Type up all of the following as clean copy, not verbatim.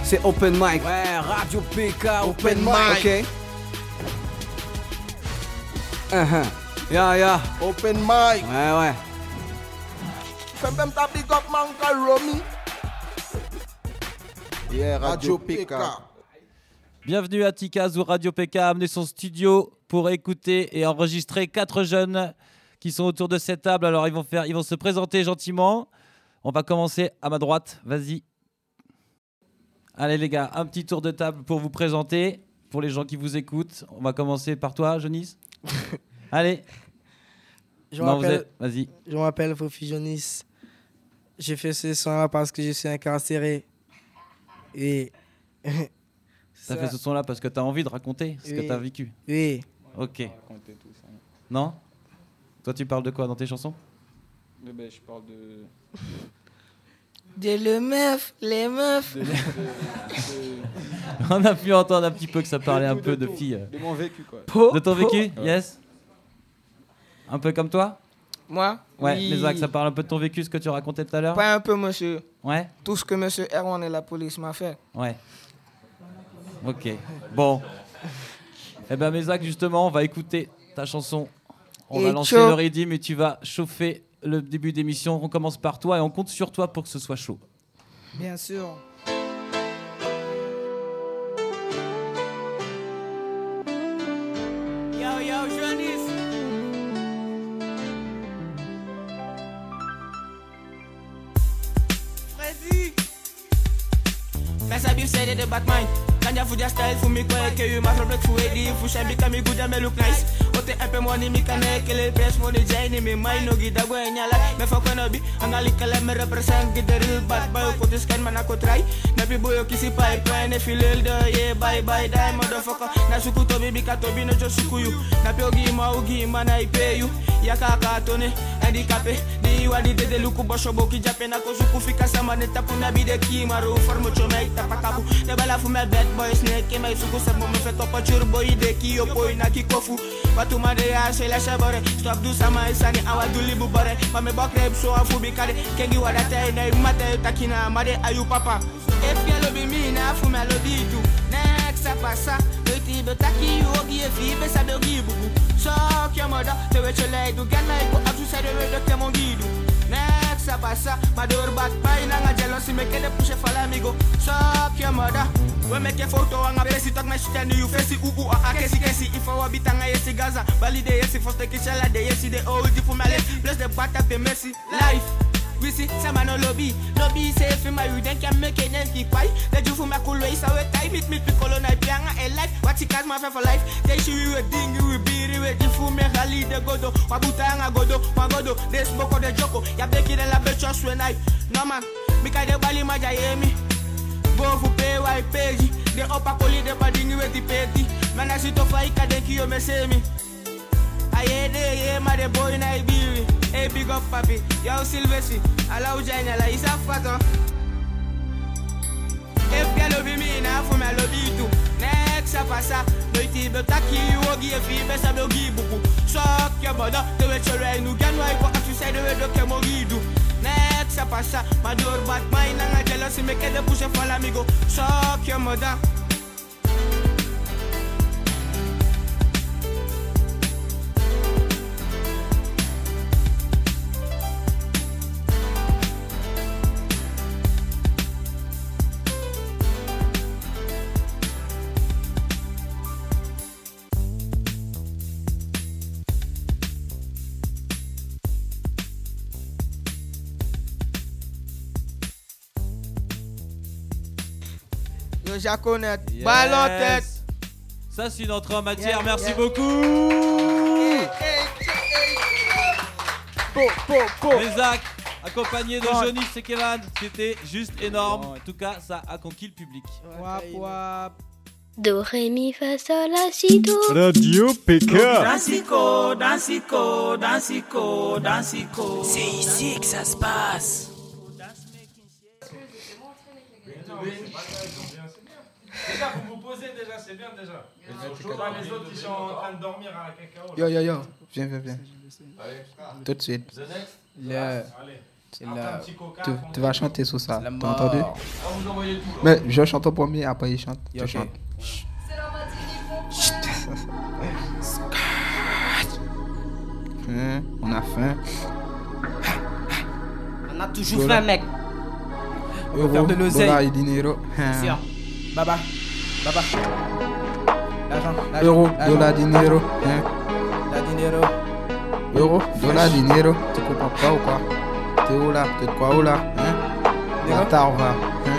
C'est open mic. Ouais, Radio PK, open mic. Ok. Yeah. Open mic. Ouais. Fais même ta big up, man, Romy. Yeah, Radio PK. Bienvenue à Tikaz où Radio PK a amené son studio pour écouter et enregistrer 4 jeunes qui sont autour de cette table. Alors ils vont se présenter gentiment. On va commencer à ma droite. Vas-y. Allez les gars, un petit tour de table pour vous présenter. Pour les gens qui vous écoutent, on va commencer par toi, Jonis. Allez. Vas-y. Je m'appelle Fofi Jonis. J'ai fait ce son-là parce que je suis incarcéré. Et... T'as fait ce son-là parce que t'as envie de raconter ce que t'as vécu. Oui. Ok. Non ? Toi, tu parles de quoi dans tes chansons ? Je parle de... les meufs. On a pu entendre un petit peu que ça parlait un peu de filles. De mon vécu, quoi. De ton vécu ? Yes. Un peu comme toi ? Moi ? Ouais, oui. mais Zach, ça parle un peu de ton vécu, ce que tu racontais tout à l'heure ? Pas un peu, monsieur. Ouais ? Tout ce que monsieur Erwan et la police m'a fait. Ouais. Ok. Bon. Eh ben, mais Zach, justement, on va écouter ta chanson. On va lancer le rythme et tu vas chauffer le début d'émission. On commence par toi et on compte sur toi pour que ce soit chaud. Bien sûr. Yo, Jonis. Freddy. Pensa bif say de Batman. Kanya fuja style for me kwe ke you ma favorite for ready for shabby can me good and me look nice. Ote un money me can que le best money jane me my no gida go nyala me fa kono bi angali kala me represent the real bad boy ko this can man ko try na bi boyo kisi pipe and if you the yeah bye die motherfucker na suku to bi ka to bi no just suku you na bi ogi ma na pay you ya kaka tone handicapé di wadi de luku bosho boki jape na ko suku fika sama ne tapu na bi de ki maru formo chome tapakabu de bala fu me bad boy snake me suku se mo me fait top turbo ide ki yo boy na ki kofu watu made ya se la shabore stop do sama isani awadu libu bore mame bakre so afu bi kade kengi wada tay na mate takina made ayu papa if you love me na fu me love tu next passa ti be taki ogi e fi be sa be ogi bubu so ki moda te we chele du ganna ko atu sa de ke mon guidu next passa mador bat pai na nga jealousy me kede push fala amigo so ki moda we make photo anga besi talk my shit and you face a kesi if I be tanga yesi gaza valide yesi first take chala de yesi de old for my life plus the part of the mercy life. We see some no lobby say if my you can make it and keep quiet. Let you for my cool ways away time meet colonel pianga and life. What you cause my for life? They show you a ding you will be with you for me rally the godo. Wabutanga godo. This boko de joko. Ya beki de la betros when I no man. Because the bali maja yemi. Go for pay why page. The upper collie the body you with the petty. Man I sit to fight ka you me say me. Aye ma de boy na ibiwi. Hey big up papi, yo Silvestri, allow Jaina la isa fato. If you love me na for me love you too. Next passa, no ti be taki ogi e fi be sa be ogi buku. Shock your mother, the way you run you can why what you say the way do ke mo gidu. Next passa, my door bat mine na jealousy make the push for amigo. Shock your mother. Jaconet, yes. Balle en tête. Ça c'est une entrée en matière, merci beaucoup. Les Zach, accompagné de Jonis et Kevin, c'était juste énorme. En tout cas, ça a conquis le public. Wap. Do, ré, mi, fa, sol, la, si, do. Radio PK. Dansiko. C'est ici que ça se passe. Déjà, vous vous posez déjà, c'est bien déjà. Les autres, ils sont en train de dormir à la cacao. Yo. Viens. Allez. Tout de suite. The next. Yeah. Allez. Tu vas chanter sur ça. La T'as mort. entendu? Mais je chante en premier, après il chante. Yeah, Tu ok. chantes. On a faim. On a toujours faim, mec. On va faire de l'oseille. Dollar et dinero. Sûr. Baba. L'argent. Euro, dollar, dinero. La dinero. Euro, dollar, dinero. Tu comprends pas ou quoi? T'es où là? T'es de quoi où là? La tarva.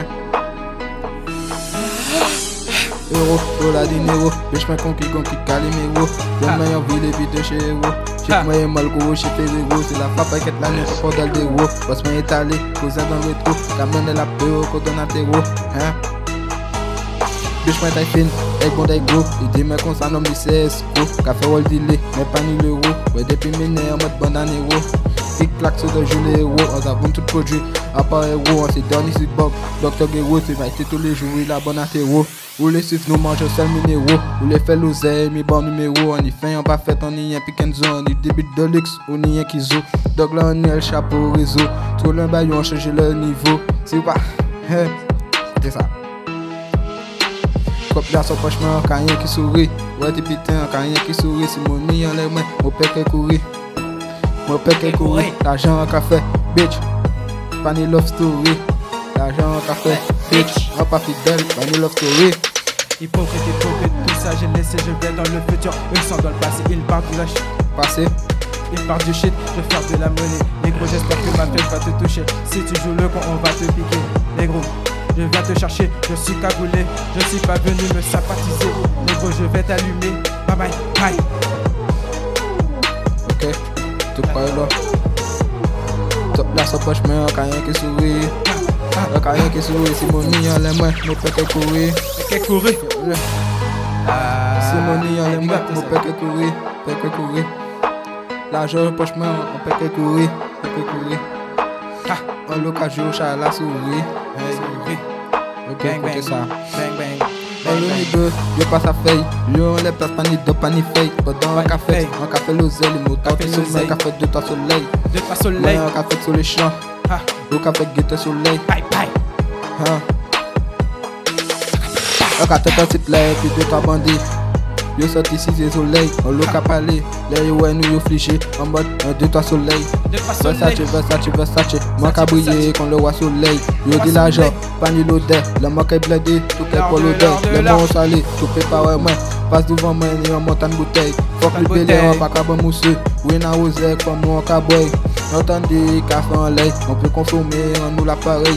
Euro, dollar, dinero. Le chemin conquis, calimero. Le meilleur ville et vie de chez Euro. Chez moi, mal gros, chez Ferrero. C'est la fabriquette la nuit, c'est pas dans le déro. Passe moi étalé, cousin dans le rétro. Camène la peur, cotonatero. Bitch, moi taille fine, avec bon taille gros. Il dit, mais qu'on s'en nomme, c'est escroc. Café roll dilé, mais pas ni l'euro. Ouais, depuis miné, en mode bananero. Tic-clac, sur le jour, les héros. On a bon tout produit, à part héros. On s'est donné sur Bob. Dr. Guéro, c'est maïté tous les jours, il a bon atéro. Ou les suivre, nous mangeons seul minéraux. Ou les fait l'oseille, mi bon numéro. On y fait, on pas fait, on y a un pick and zone. On y débute de luxe, on y a qui zo. Donc là, on y a le chapeau réseau. Tout le baillon, on change le niveau. Si ou pas, c'est ça. Cop là son pochement, quand rien qui sourit. Ouais, t'es putain, quand rien qui sourit. Si mon nid en l'air, mon père qui courir. Mon père qui courir. L'argent en café, bitch. Pas ni love story. L'argent en café, bitch. En pas fidèle, pas ni love story. Hypocrite, tout ça j'ai laissé, je vais dans le futur. Eux sont dans le passé, ils partent de la shit. Passé. Ils partent du shit, je vais faire de la monnaie. Négro, j'espère que ma flèche va te toucher. Si tu joues le con, on va te piquer. Négro, je viens te chercher, je suis cagoulé. Je suis pas venu me sympathiser. Négro, je vais t'allumer. Bye bye, bye. Ok, tu crois là. Top là, son poche, mais quand rien qui sourit. Quand rien qui sourit, si mon nid en l'air, mon père qui courir. Qu'est-ce courir? Si mon nid en l'air, mon père qui courir. Père qui courir. L'argent poche, mais on père qui courir. Père qui courir. En l'occasion, chat la souris. Ok, écoutez ça. Bang bang. Dans le niveau, yo pas sa feuille. Yo on les place pas ni de pas ni feuille. Pendant un café l'oseille. Les moteurs qui sommeil, café de ta soleil. De ta soleil. Un café sur les champs. Au café guette soleil. Bye bye. Un café de type là et puis de ta bandit. Yo sorti ici des soleils. On l'a qu'à parler. Les ouais nous yo fliché. En mode de ta soleil. Versace. Moi qu'à briller quand le roi soleil. Yo dit l'argent, pas ni l'odeur. Le moi qu'à blindé, tout qu'à pour l'odeur. Le moi salé, tout préparé moi. Passe devant moi ni en montagne bouteille. Faut que le bélé on pas qu'à bon mousseux. Oui na osé comme moi qu'à boy. Entendez café en lait. On peut consommer en nous l'appareil.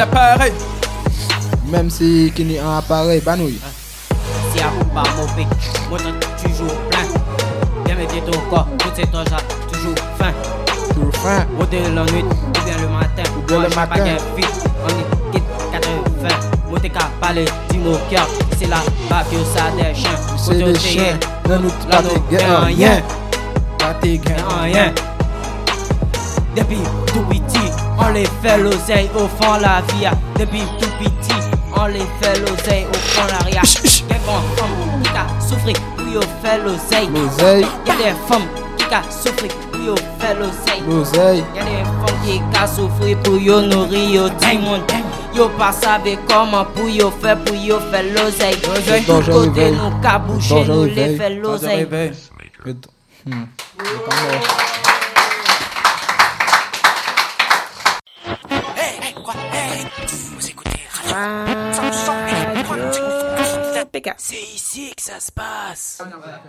Même si qui n'est un appareil, banouille. Si à pas mon pic, moi t'as toujours plein. Bien mettre ton corps, tout c'est déjà toujours faim. Toujours faim. Monter la nuit, ou bien le matin. Ou bien le matin. Pas vite, on est quitte 80. Monter qu'à parler, dis mon cœur. C'est là-bas que ça des chiens. C'est des chiens, ne nous pas de rien. Pas tes gains. Rien. Depuis tout petit, on les fait l'oseille au fond la vie. Depuis tout petit, on les fait l'oseille au fond l'arrière. Des bonnes femmes qui a souffert, oui, on fait l'oseille. L'oseille. Y'a des femmes qui a souffert, oui, on fait l'oseille. L'oseille. Y'a des femmes qui a souffert pour yo nourrir yo dimon. Yo pas savent comment pour yo faire l'oseille. De tout côté nous qu'a bouché, nous les fait l'oseille. C'est ici que ça se passe.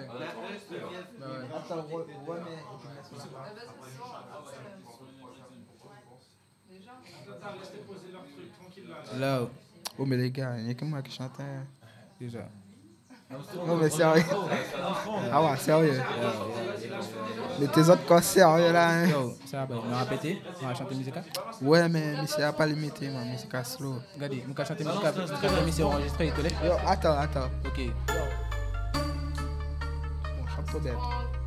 Hello. Oh mais les gars, il y a que moi qui chante. Déjà. Non mais sérieux. Ah ouais, sérieux. Mais tes autres quoi sérieux là. Yo, ça va, on va répéter, on va chanter musique. Ouais mais c'est à pas limité, ma musique à slow. Regardez, on va chanter musique, c'est enregistré, il te l'est. Yo, attends. Ok. On chante trop bête.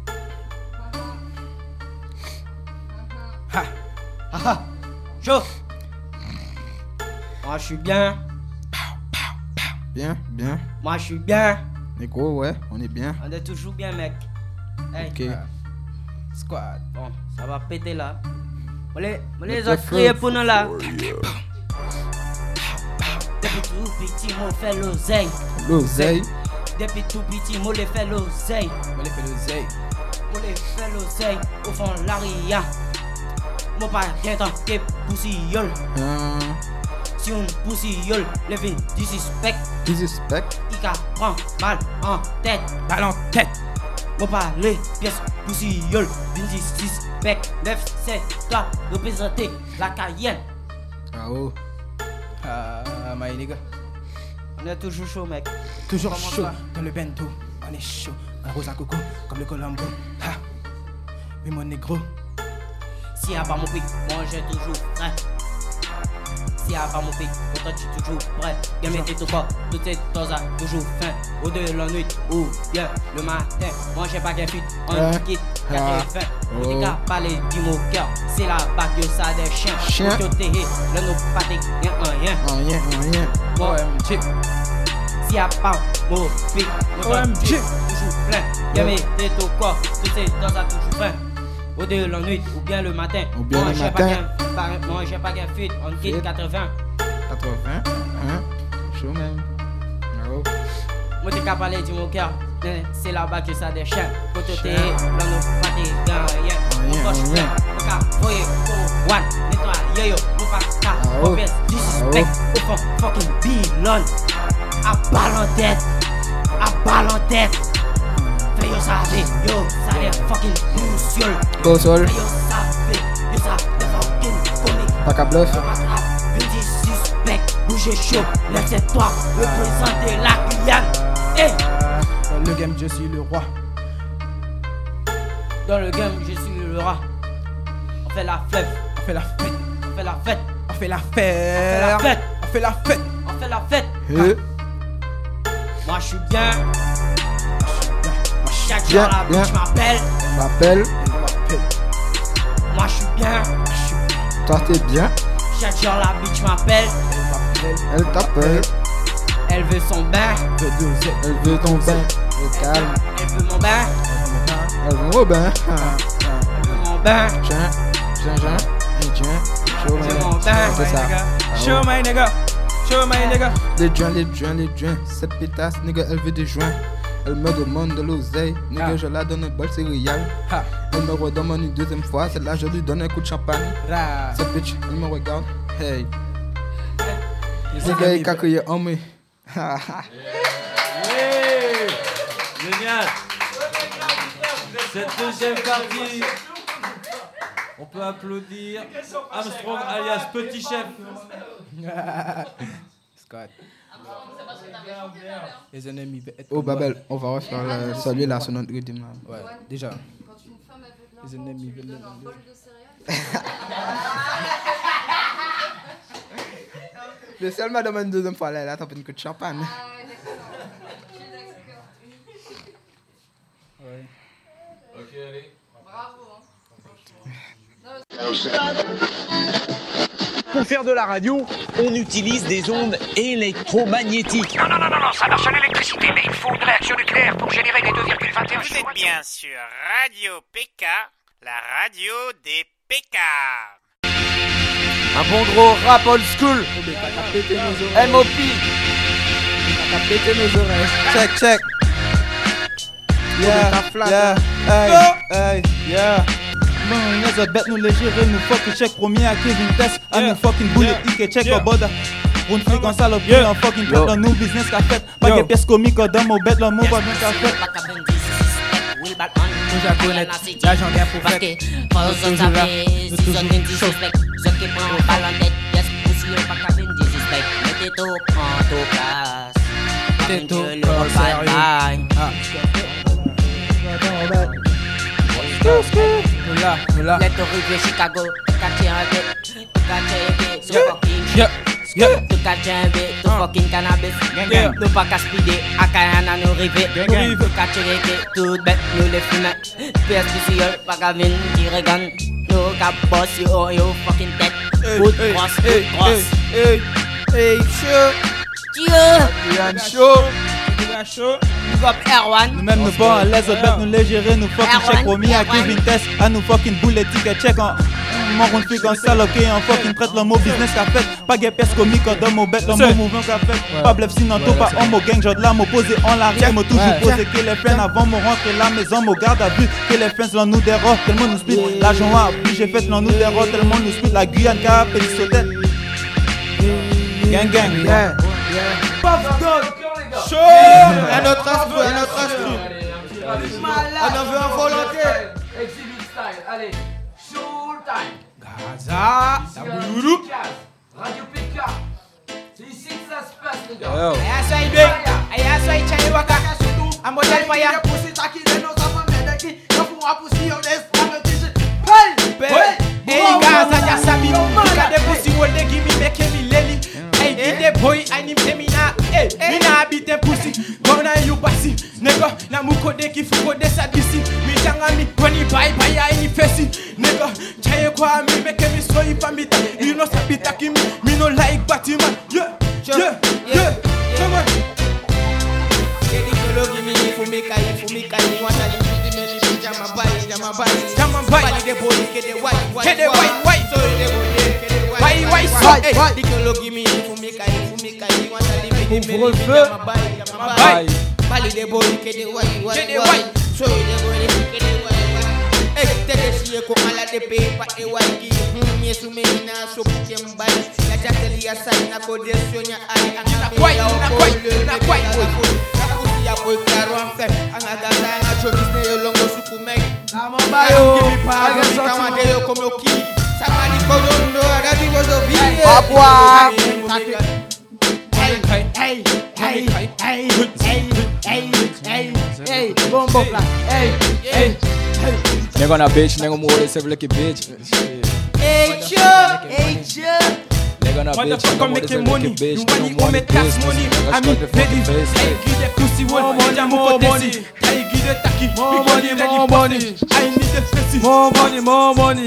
Chaud. Moi je suis bien. Bien. Moi je suis bien. Mais gros, ouais, on est bien. On est toujours bien, mec. Hey. Ok. Squad. Bon, ça va péter là. Les autres crier pour nous là. Depuis tout petit, moi fait l'oseille. L'oseille. Depuis tout petit, moi les fait l'oseille. Moi les fait l'oseille. Au fond, l'aria. Moi pas bien tant que poussillol. Si on poussillol, le vin du suspect. Il prend balle en tête. Moi pas les pièces poussillol. Vin du suspect. 9, 7, toi, représenter la Cayenne. Ah oh. My nigga. On est toujours chaud, mec. Toujours chaud dans le bento. On est chaud. Un rose à coco comme le Colombo. Ha. Oui, mon négro. Si y'a pas mon pic, moi j'ai toujours prêt. Si y'a pas mon pic, pourtant tu es toujours prêt. Game était tout pas, tout est temps à toujours faim. Au de la nuit ou bien le matin, moi j'ai pas qu'un fit, on quitte 80. On dit qu'à parler du mot cœur, c'est la bague de ça des chiens. Pour te le nous pas rien. OMG. Si y'a pas mon pic, pourtant tu es toujours plein. Game était tout quoi, tout est temps à toujours faim. Au de la nuit ou bien le matin. Moi j'ai pas qu'un fit, on quitte 80. 80, chaud même. Oh. Moi t'es qu'à parler du mon cœur, c'est la bague que ça des chiens. Quand t'es dans nos pâtés gagnants. Mon coche plein, mon cas voyez pour one. Nettoyer yo, mon pas mauvaise disrespect. Au fond, fucking bilon. À balle en tête. Fais yo savez, yo, ça les fucking boussiole. Boussole. Fais yo savez fucking comique. Pas qu'à bluff. Suspect, bouger chaud, laisse-toi représenter la Guyane. Hey. Dans le game, je suis le roi. Dans le game, je suis le roi. On fait la fête. On fait la fête. On fait la fête. On fait la fête. On fait la fête. On fait la fête. On fait la fête. Moi je suis bien. Chaque jour la bitch m'appelle. Moi je suis bien. Toi t'es bien. Chaque jour la bitch m'appelle. Elle t'appelle. Elle veut son bain. Elle veut ton bain. Au calme. Elle veut mon bain. Elle veut mon bain. Elle veut mon bain. Show mon bain. C'est ça. Show my nigga. Les joints. Cette pétasse, nigga, elle veut des joints. Elle me demande de l'oseille. Nigga, je la donne un bol céréales. Elle me redemande une deuxième fois. Celle-là, je lui donne un coup de champagne. Cette bitch, elle me regarde. Hey. Nigga, il a crié en moi. Génial. Cette deuxième partie, on peut applaudir Armstrong alias Petit Chef. Scott. Les ennemis. Oh Babel, on va refaire saluer la sonnante rythme. Ouais, déjà. Quand une femme avait de Les ennemis veulent un bol de céréales. Le seul m'a demandé une deuxième fois, là, t'as pas une coup de champagne. Ah ouais, d'accord. Je suis d'accord. Ouais. Ok, allez. Bravo, hein. Pour faire de la radio, on utilise des ondes électromagnétiques. Non, ça marche à l'électricité, mais il faut une réaction nucléaire pour générer les 2,21. Vous êtes bien sur Radio PK, la radio des PK. Un bon gros rap old school. MOP. T'as pété nos oreilles. Check. Yeah. Man, as a bet nous les gérer, nous fucking check premier à Kevin Test. À nous fucking bullet, Ike check au border. Pour une flic en salope, un fucking pet dans nos business qu'a fait. Pas de pièces comiques dans mon bête, l'amour va bien qu'a fait. Nous j'en connais, là j'en viens pour faire. Nous toujours là, nous toujours chaud. Ce qui prend balle en tête, yes, poussi, pas qu'à venir disrespect. Mettez tout, prends tout place. Mettez tout, prends sérieux. Nous là. Let the river Chicago, catch un bit, so fucking to catch un bit, to fucking cannabis. Nous pas qu'à speeder, à Kayana nous river. To catch un bit, tout bête, nous les fumer. PS spécial, pas qu'à venir, qui regagne. Nous qu'à boss, yo fucking tête. Good cross. Hey, show. Big up Erwan. Nous même nous pas à l'aise, nous les gérer, nous fucking check premier à Kevin Test. À nous fucking bullet ticket check en. mon round fig en salle, ok, en fuck, il traite le mot business qu'a fait. Pas guet pièce comique, dans mon bête, dans mon mouvement qu'a fait. Pas blef sinon, pas homo gang, genre de l'âme opposé en l'arrière. M'a toujours posé que les friends avant mon rentrer la maison, mon garde à vue. Que les friends l'en nous déroge, tellement nous split. L'argent a pris, j'ai fait l'en nous déroge, tellement nous split. La Guyane qu'a appelé Sautet. Gang gang. Chaud. Un autre instru, un autre instru. On en veut un volontaire. Exhibit style, allez. Show time. Gaza. Radio PK. C'est ici que ça se passe, les gars. Hey, the boy, I need me now. Hey, me na beat them pussy. Gonna you passy, nigga. Na muko de ki fuko de sadisi. Me janga mi when bye bye I ni fesi, nigga. Chaye kwa mi make me so if me ta. You know sabita ki me no like Batman. Yeah, yeah, yeah. Come on. Get the color give me for me kai. Want to jama bye. The boy get the white. So the boy why so hey the color give me for me kai want to leave me jama bye bali the boy get the white so the boy get the white hey tell she ko ala de paper e white me so me na so putem bye ya jateli ya sai na ko de sonya ai anga na quite ya boy claro am fe anga gala na cho business yo longo suku me Jama bayo give me power kama de yo como ki Samani Korondo, Arabi was a video. Hey, bombo flat. Hey. Nigga on a bitch, nigga more than seven like a bitch. Hey, Nigga on a bitch, nigga more than seven like a bitch. You want me tax money? I'm ready. Hey, give the pussy one more money. Hey, give the taki. More money. I need the pussy. More money.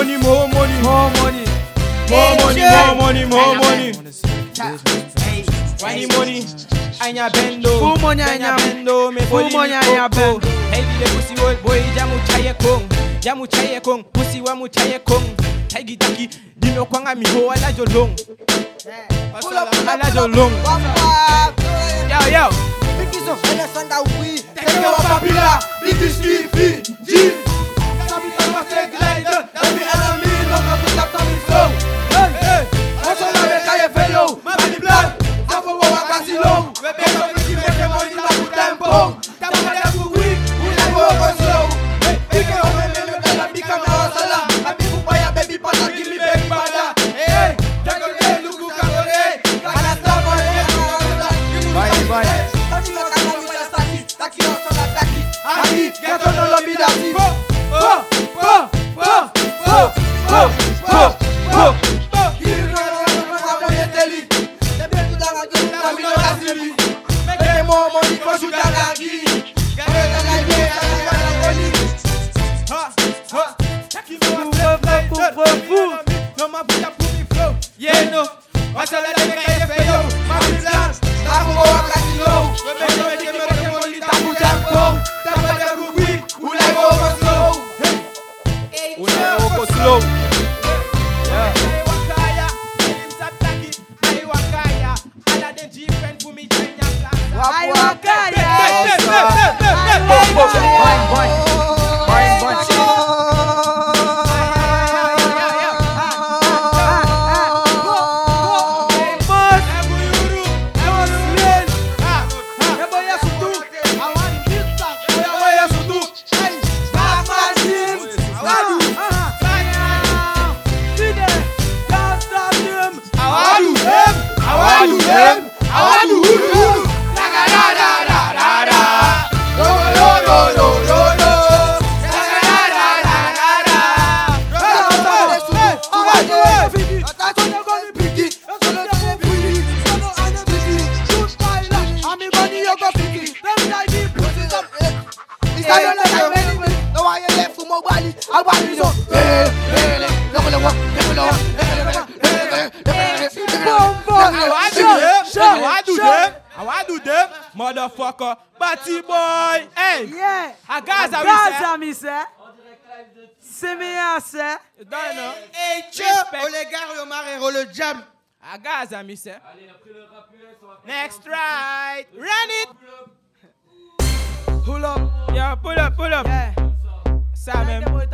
Money. Anya bendo. Full money, anya bendo. Me full money, anya bendo. Hey, the pussy old boy, jamu chaye kong. Pussy wa mu chaye kong. Tagi taki. Dino kwanga mi ho ala jolong. Ala jolong. Yo. Bikizo, Alexander Wi. Teke wa papila. Bikiski fi. Jim. Kapita mate glider. Every enemy no kapita coming slow. Hey. Also na we kaye fellow. Mami black. Afo wa kasilo. We be so biki make money na ku tempo. Tapo de ku quick. We na go slow. Bike o me bela bika na wasala. Abi ku paya baby pata give me back bada. Hey. Jago de luku kagore. Kana stop on it. Bye. Aquí, que todo lo mira así. Motherfucker, Batty boy, hey, yeah, Agaza, me say. C'est bien, ça. Hey, Tchou, oh les gars, le marrero, le jam. À gaz, ami, ça. Allez, après le rap US, on va faire Next right. Run it. Pull up. Yeah, pull up. Yeah. Ça même. Y'a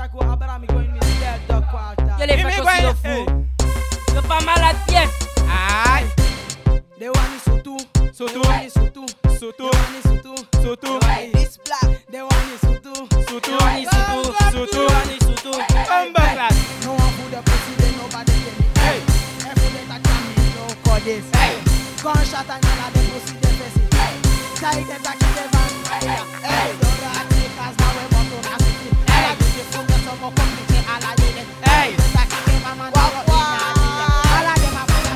les fachos si le fou. Y'a pas malade pièce. Aïe. They want it surtout. Surtout. They want it surtout. Surtout. They want it surtout. Surtout. This black. They want it surtout. Surtout. They want it surtout. Surtout. They want it surtout. Come back, lad. No one put the pussy, then nobody can be. Hey. Every day that can be no call this. Hey. Gunshot and y'all the pussy, the pussy. Tie them back in the van. Hey. Don't rat because now we want to rat it. Hey. I give you from the summer complicated. All I did it. Hey. Back in the van, man. All I did my friend.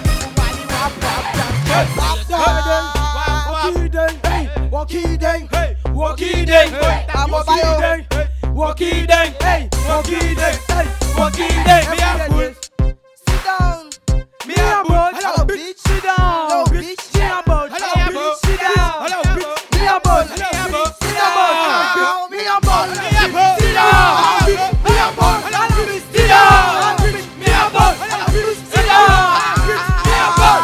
Sit down. Me a boat. Hello, bitch. Sit down. Hello, bitch. Me a boat. Hello, bitch. Sit down. Hello, bitch. Me a boat. Me a boat. Sit down. Me a boat. Me a boat. Sit down. Me a boat. Sit down. Me a boat. Sit down. Me a boat.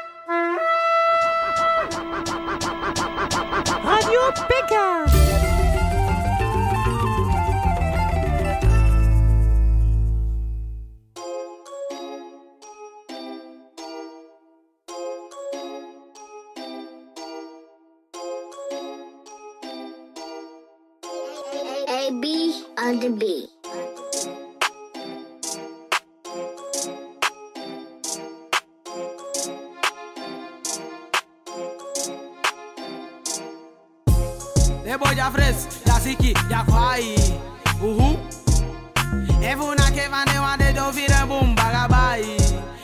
Radio Pékin. AB on the beat. Les boys ya fres, ya siki, ya kwai. Evuna ke vande wande do vire boom bagabai.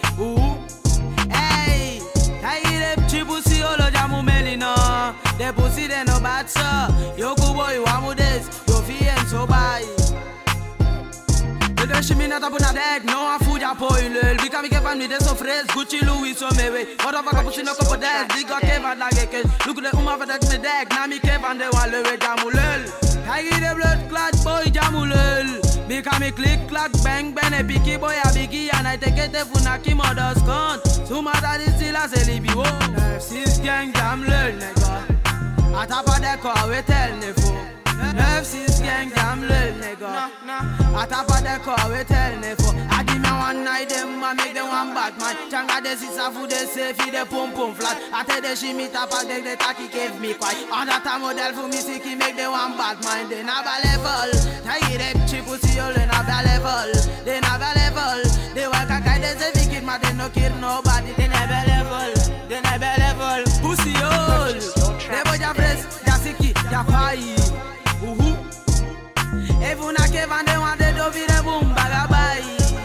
Hey, taire chibusi olo jamu melina. De pussy de no bad sir. Yo kuboy wamu des, yo fien so bai. De chimina tapuna deck, no a fuja poilel. Bika mi ke van mi de so fres, Gucci Louis so mewe. Motherfucker pussy no kopo des, diga ke van la geke. Look de uma vadak me deck, na mi ke van de wan lewe jamulel. Taigi de blood clot boy jamulel. Bika mi click clack bang bang e biki boy a biki and I take it funaki mother's con. Suma daddy still a selibi wo. Sis gang jamulel nigga. Atapa de ko we tell nefo. 9-6 gang jamulel nigga. Atapa de ko we tell nefo. I give me one night them I make them one bad man. Changa de sisa food de safe de pum pum flat. I tell the shimmy tapa de taki gave me quiet. On that model for me siki make them one bad mind. They never level. Tell them cheap pussy all they never level. They never level. They work a guy they say wicked man they no kill nobody. They never level. They never level. Pussy all. They boy ya fresh, ya siki, ya kwai. Evuna ke vande wande do vire boom bagabai.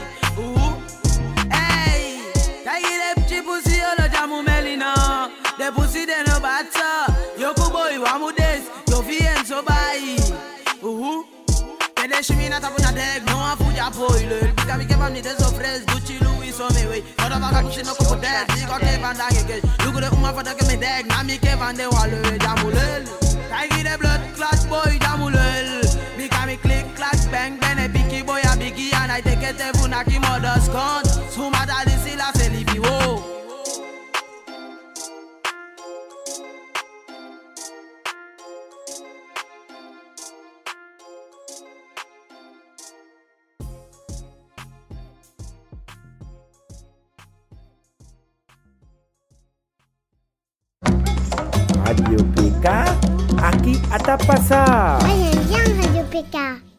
Hey, taire chipusi olo jamu melina. De pussy de no bata. Yo kuboy wamu des, yo fien so bai. Kede shimina tapuna deg, no a fuja poile. Bika mi ke van mi de so fresh, Gucci Louis so mewe. Motherfucker pussy no kopo des, diga ke van da geke. Lugu de uma fata ke me deg, na mi ke van de wale jamulel. Taigi de blood clot boy jamulel. Bika mi click clack bang bang e biki boy a biki and I take it funaki mother's con. Suma daddy still a selibi wo. Radio PK, aquí hasta pasar. Vayan ya, Radio PK.